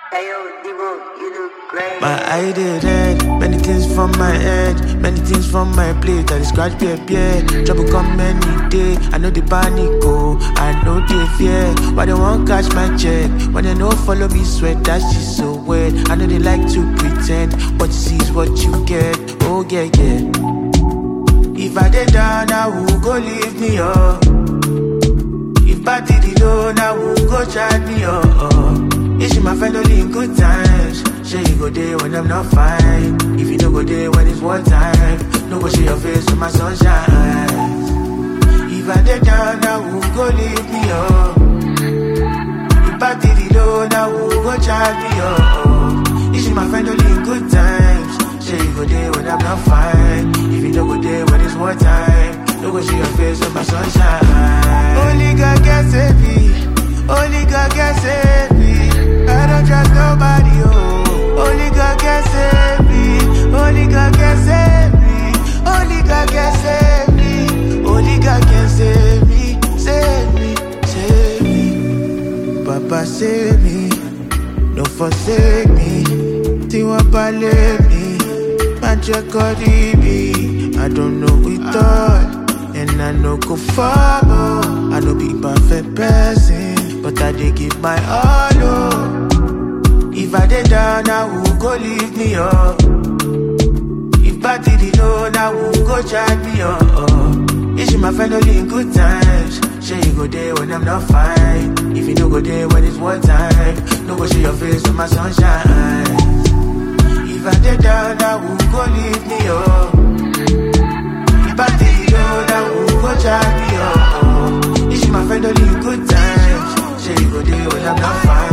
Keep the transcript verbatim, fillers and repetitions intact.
My eye did red, many things from my head, many things from my plate. I scratch beer, beer, trouble come any day. I know the panic go, I know the fear. Why they won't catch my check? When they no follow me sweat, that shit so wet. I know they like to pretend, what you see is what you get. Oh yeah, yeah. If I did down, I will go leave me up. If I did it alone, I will go chat me up. Is she my friend only in good times? Sure you go there when I'm not fine. If you don't go there when it's war time, no go see your face when my sun shines. If I did down, I will go leave me up. If I did it alone, I will go chat me up. Is she my friend only in good times? Sure you go there when I'm not fine. If you don't go there when it's war time, no go see your face when my sun shines. Only God can save me. Only God can save me. I don't trust nobody, oh. Only God can save me. Only God can save me. Only God can save me. Only God can save me. Save me, save me. Papa save me. Don't forsake me. Tiwapa let me. Magic be. I don't know it all. And I know go follow. I know be perfect person, but I did give my all, oh. If I did down, I will go leave me up. If I did it alone, I will go chat me up. Is she my friend only in good times? Sure you go there when I'm not fine. If you don't go there when it's war time, no go see your face when my sun shines. If I did down, I will go leave me up. If I did it alone, I will go chat me up. Is she my friend only in good times? Sure you go there when I'm not fine.